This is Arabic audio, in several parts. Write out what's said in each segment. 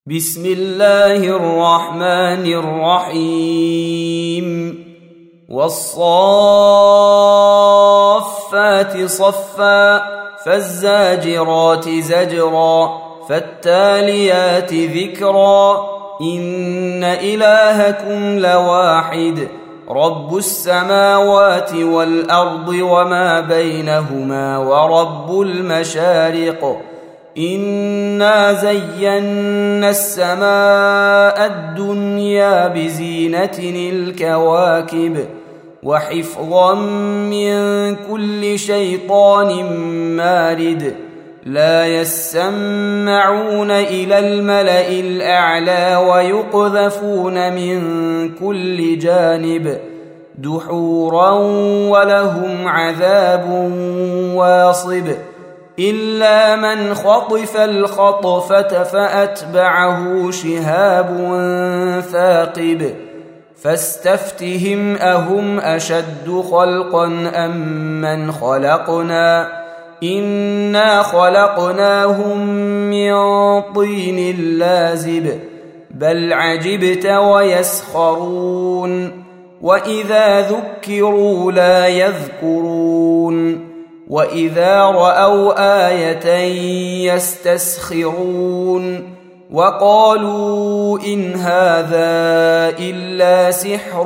بسم الله الرحمن الرحيم والصافات صفا فالزاجرات زجرا فالتاليات ذكرا إن إلهكم لواحد رب السماوات والأرض وما بينهما ورب المشارق إنا زينا السماء الدنيا بزينة الكواكب وحفظا من كل شيطان مارد لا يسمعون إلى الملأ الأعلى ويقذفون من كل جانب دحورا ولهم عذاب واصب إلا من خطف الخطفة فأتبعه شهاب ثاقب فاستفتهم أهم أشد خلقا أم من خلقنا إنا خلقناهم من طين لازب بل عجبت ويسخرون وإذا ذكروا لا يذكرون وإذا رأوا آية يستسخرون وقالوا إن هذا إلا سحر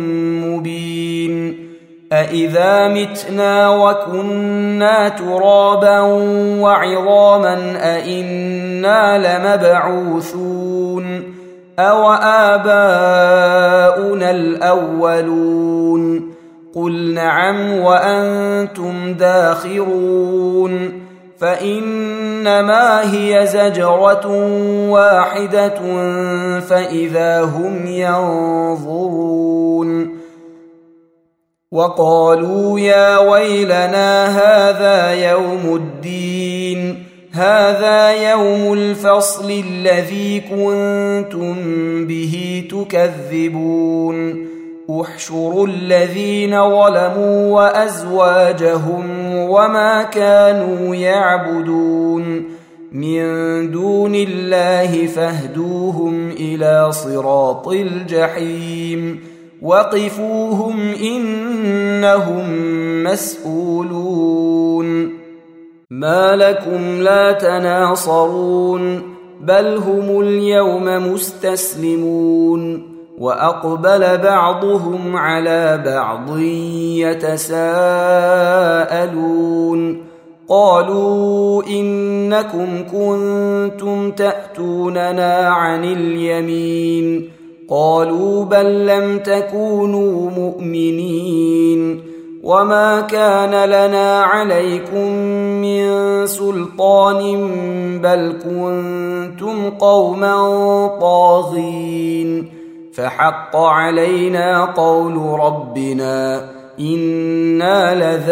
مبين أإذا متنا وكنا ترابا وعظاما أإنا لمبعوثون أو آباؤنا الأولون قل نعم وأنتم داخرون فإنما هي زجرة واحدة فإذا هم ينظرون وقالوا يا ويلنا هذا يوم الدين هذا يوم الفصل الذي كنتم به تكذبون احشروا الذين ظلموا وأزواجهم وما كانوا يعبدون من دون الله فاهدوهم إلى صراط الجحيم وقفوهم إنهم مسؤولون ما لكم لا تناصرون بل هم اليوم مستسلمون وأقبل بعضهم على بعض يتساءلون قالوا إنكم كنتم تأتوننا عن اليمين قالوا بل لم تكونوا مؤمنين وما كان لنا عليكم من سلطان بل كنتم قوما طاغين فحق علينا قول ربنا إنا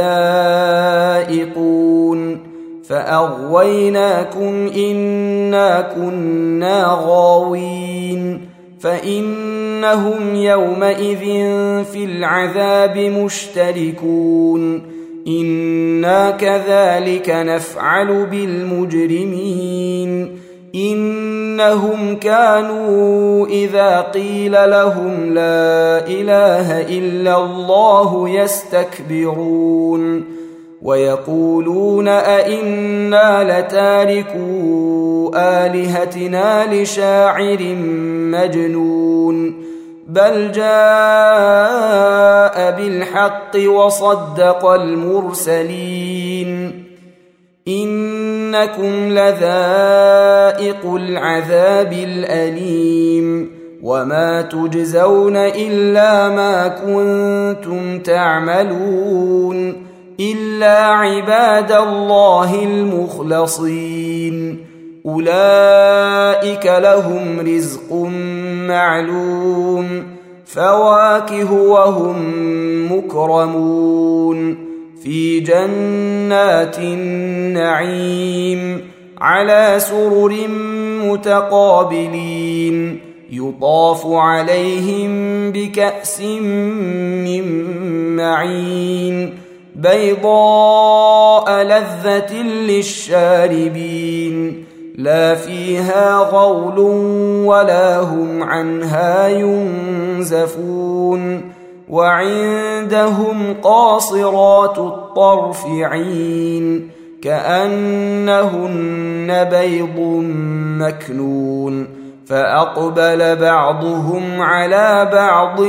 لذائقون فأغويناكم إنا كنا غاوين فإنهم يومئذ في العذاب مشتركون إنا كذلك نفعل بالمجرمين إنهم كانوا إذا قيل لهم لا إله إلا الله يستكبرون ويقولون أئنا لتاركو آلهتنا لشاعر مجنون بل جاء بالحق وصدق المرسلين إنكم لذائق العذاب الأليم وما تجزون إلا ما كنتم تعملون إلا عباد الله المخلصين أولئك لهم رزق معلوم فواكه وهم مكرمون في جنات النعيم على سرر متقابلين يطاف عليهم بكأس من معين بيضاء لذة للشاربين لا فيها غول ولا هم عنها ينزفون وعندهم قاصرات الطرف عين كأنهن بيض مكنون فأقبل بعضهم على بعض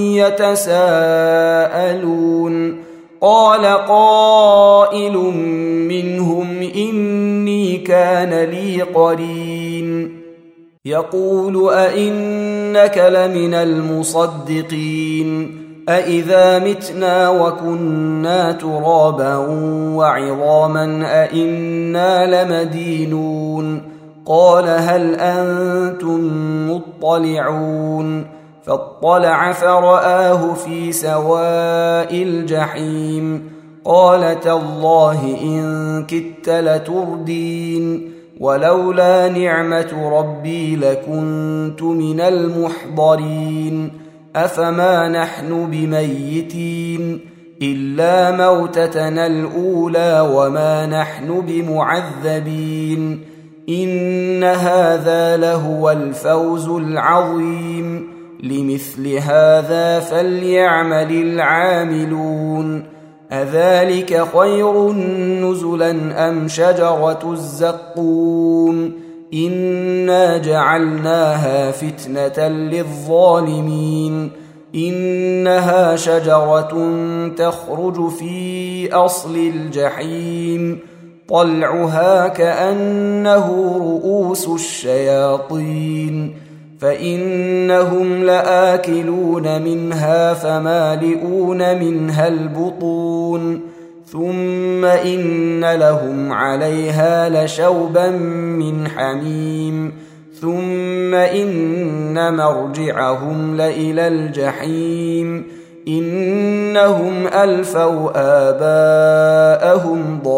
يتساءلون قال قائل منهم إني كان لي قرين يقول أئنك لمن المصدقين أئذا متنا وكنا ترابا وعظاما أئنا لمدينون قال هل أنتم مطلعون فاطلع فرآه في سواء الجحيم قال تالله إن كدت لتردين ولولا نعمة ربي لكنت من المحضرين أفما نحن بميتين إلا موتتنا الأولى وما نحن بمعذبين إن هذا لهو الفوز العظيم لمثل هذا فليعمل العاملون أذلك خير نزلا أم شجرة الزقوم إنا جعلناها فتنة للظالمين إنها شجرة تخرج في أصل الجحيم طلعها كأنه رؤوس الشياطين فإنهم لآكلون منها فمالئون منها البطون ثم إن لهم عليها لشوبا من حميم ثم إن مرجعهم لإلى الجحيم إنهم ألفوا آباءهم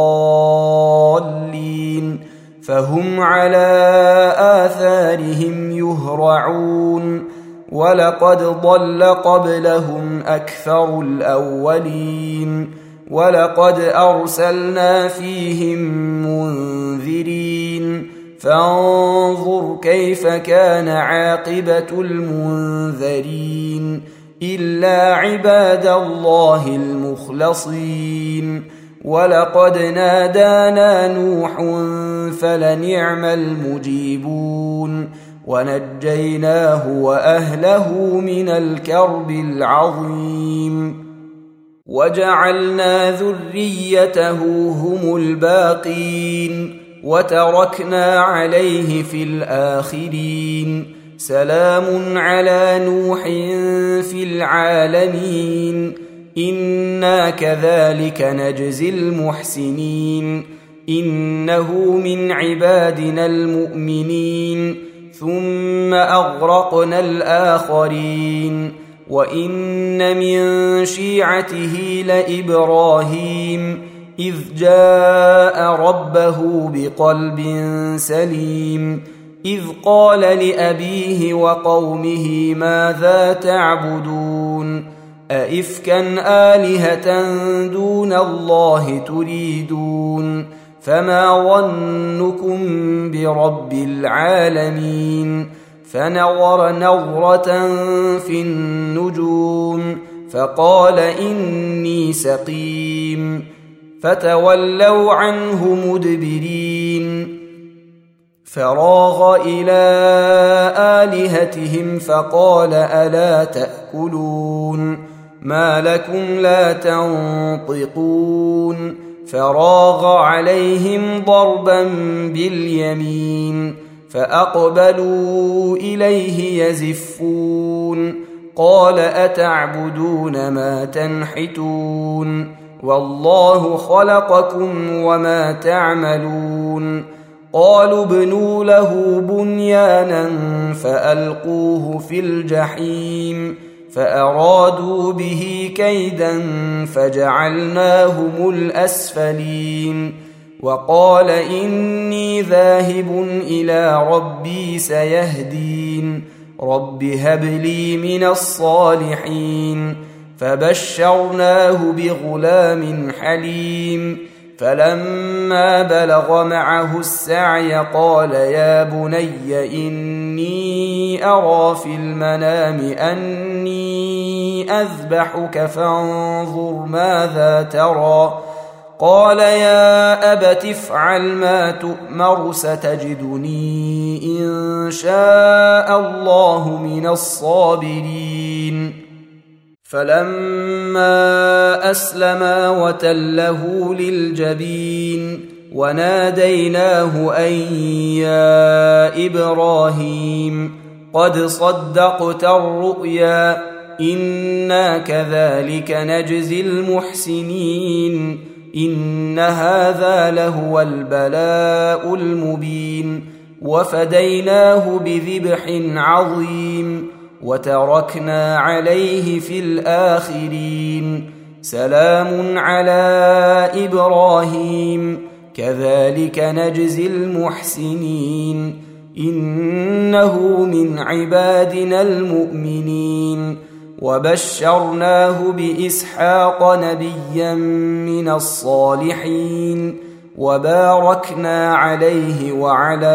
ضالين فهم على آثارهم يهرعون ولقد ضل قبلهم أكثر الأولين ولقد أرسلنا فيهم منذرين فانظر كيف كان عاقبة المنذرين إلا عباد الله المخلصين ولقد نادانا نوح فلنعم المجيبون ونجيناه وأهله من الكرب العظيم وجعلنا ذريته هم الباقين وتركنا عليه في الآخرين سلام على نوح في العالمين إنا كذلك نجزي المحسنين إنه من عبادنا المؤمنين ثم أغرقنا الآخرين وإن من شيعته لإبراهيم إذ جاء ربه بقلب سليم إذ قال لأبيه وقومه ماذا تعبدون أئفكا آلهة دون الله تريدون فما ظنكم برب العالمين فنظر نظرة في النجوم فقال إني سقيم فتولوا عنه مدبرين فراغ إلى آلهتهم فقال ألا تأكلون ما لكم لا تنطقون فراغ عليهم ضربا باليمين فأقبلوا إليه يزفون قال أتعبدون ما تنحتون والله خلقكم وما تعملون قالوا ابنوا له بنيانا فألقوه في الجحيم فأرادوا به كيدا فجعلناهم الأسفلين وقال إني ذاهب إلى ربي سيهدين رب هب لي من الصالحين فبشرناه بغلام حليم فلما بلغ معه السعي قال يا بني إني أرى في المنام أني أذبحك فانظر ماذا ترى. قال يا أبت افعل ما تؤمر ستجدني إن شاء الله من الصابرين. فلما أسلما وتله للجبين وناديناه أن يا إبراهيم قد صدقت الرؤيا إنا كذلك نجزي المحسنين إن هذا لهو البلاء المبين. وفديناه بذبح عظيم وتركنا عليه في الآخرين. سلام على إبراهيم كذلك نجزي المحسنين إنه من عبادنا المؤمنين. وبشرناه بإسحاق نبيا من الصالحين وباركنا عليه وعلى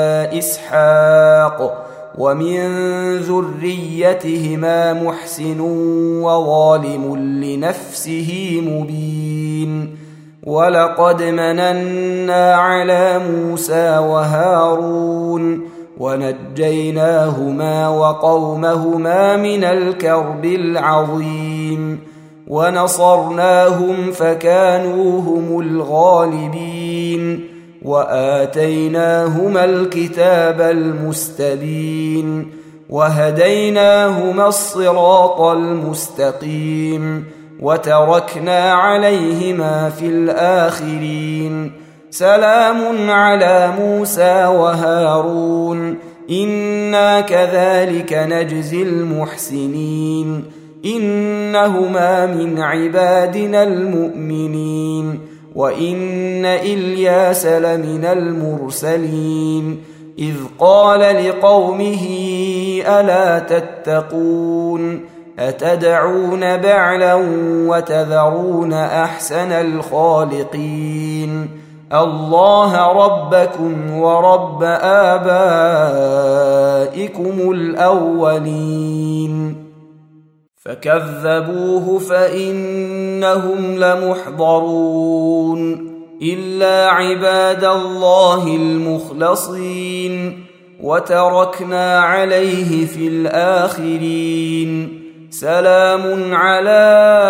إسحاق ومن ذريتهما محسن وظالم لنفسه مبين. ولقد مننا على موسى وهارون ونجيناهما وقومهما من الكرب العظيم ونصرناهم فكانوا هم الغالبين وآتيناهما الكتاب المستبين وهديناهما الصراط المستقيم وتركنا عليهما في الآخرين. سلام على موسى وهارون إنا كذلك نجزي المحسنين إنهما من عبادنا المؤمنين. وإن إلياس لمن المرسلين إذ قال لقومه ألا تتقون أتدعون بعلا وتذرون أحسن الخالقين الله ربكم ورب آبائكم الأولين. فكذبوه فإنهم لمحضرون إلا عباد الله المخلصين وتركنا عليه في الآخرين. سلام على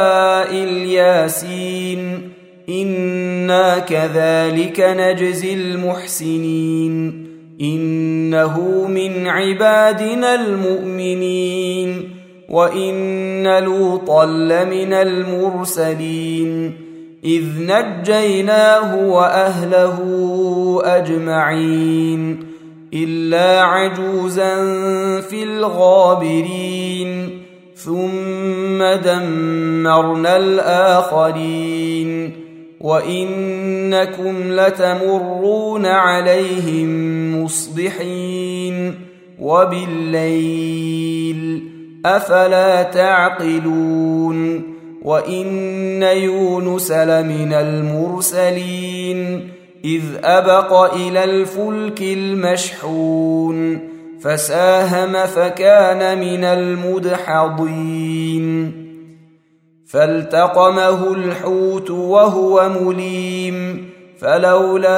الياسين إنا كذلك نجزي المحسنين إنه من عبادنا المؤمنين. وإن لوطا لمن المرسلين إذ نجيناه وأهله أجمعين إلا عجوزا في الغابرين ثم دمرنا الآخرين. وإنكم لتمرون عليهم مصبحين وبالليل أفلا تعقلون. وإن يونس لمن المرسلين إذ أبق إلى الفلك المشحون فساهم فكان من المدحضين فالتقمه الحوت وهو مليم فلولا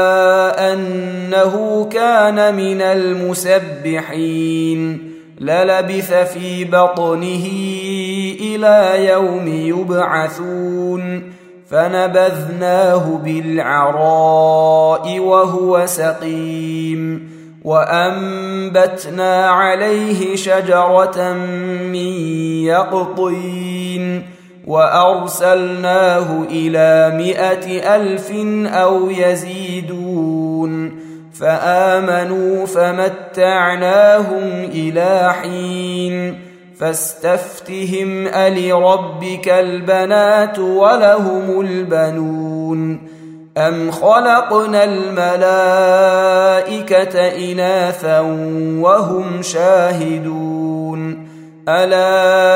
أنه كان من المسبحين للبث في بطنه إلى يوم يبعثون فنبذناه بالعراء وهو سقيم وأنبتنا عليه شجرة من يقطين وأرسلناه إلى 100,000 أو يزيدون فآمنوا فمتعناهم إلى حين فاستفتهم ألربك البنات ولهم البنون أم خلقنا الملائكة إناثا وهم شاهدون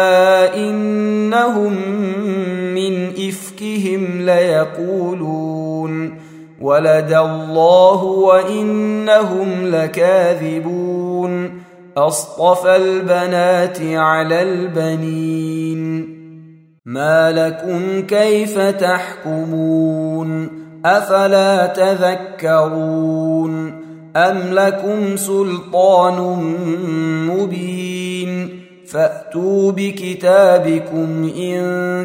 ألا إنهم من إفكهم ليقولون ولد الله وإنهم لكاذبون أصطفى البنات على البنين ما لكم كيف تحكمون أفلا تذكرون أم لكم سلطان مبين فأتوا بكتابكم إن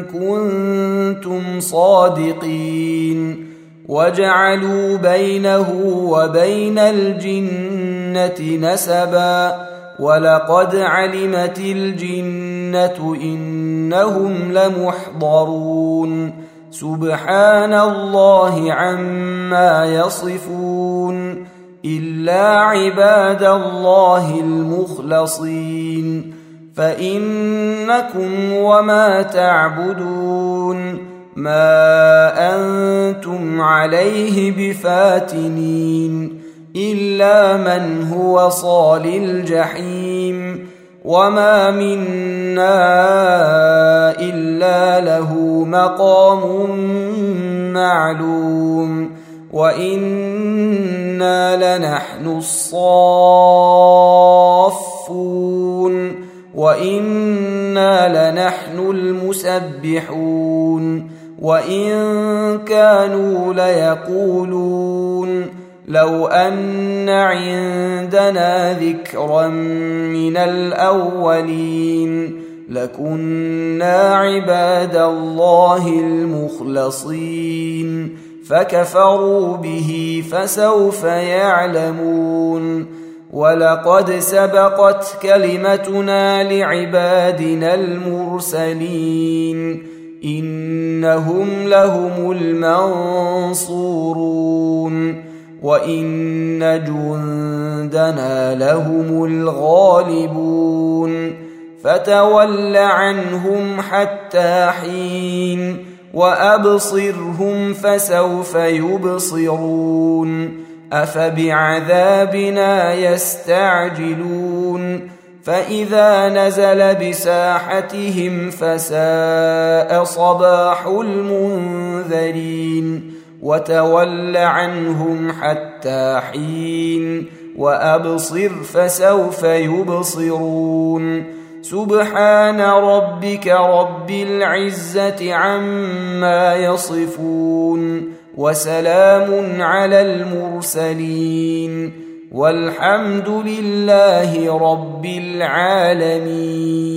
كنتم صادقين وجعلوا بينه وبين الجنة نسبا ولقد علمت الجنة إنهم لمحضرون سبحان الله عما يصفون إلا عباد الله المخلصين فإنكم وما تعبدون ما أنتم عليه بفاتنين إلا من هو صال الجحيم وما منا إلا له مقام معلوم وإنا لنحن الصافون وإنا لنحن المسبحون وإن كانوا ليقولون لو أن عندنا ذكرا من الأولين لكنا عباد الله المخلصين فكفروا به فسوف يعلمون ولقد سبقت كلمتنا لعبادنا المرسلين إنهم لهم المنصورون وإن جندنا لهم الغالبون فتول عنهم حتى حين وأبصرهم فسوف يبصرون أفبعذابنا يستعجلون فإذا نزل بساحتهم فساء صباح المنذرين وتول عنهم حتى حين وأبصر فسوف يبصرون سبحان ربك رب العزة عما يصفون وسلام على المرسلين والحمد لله رب العالمين.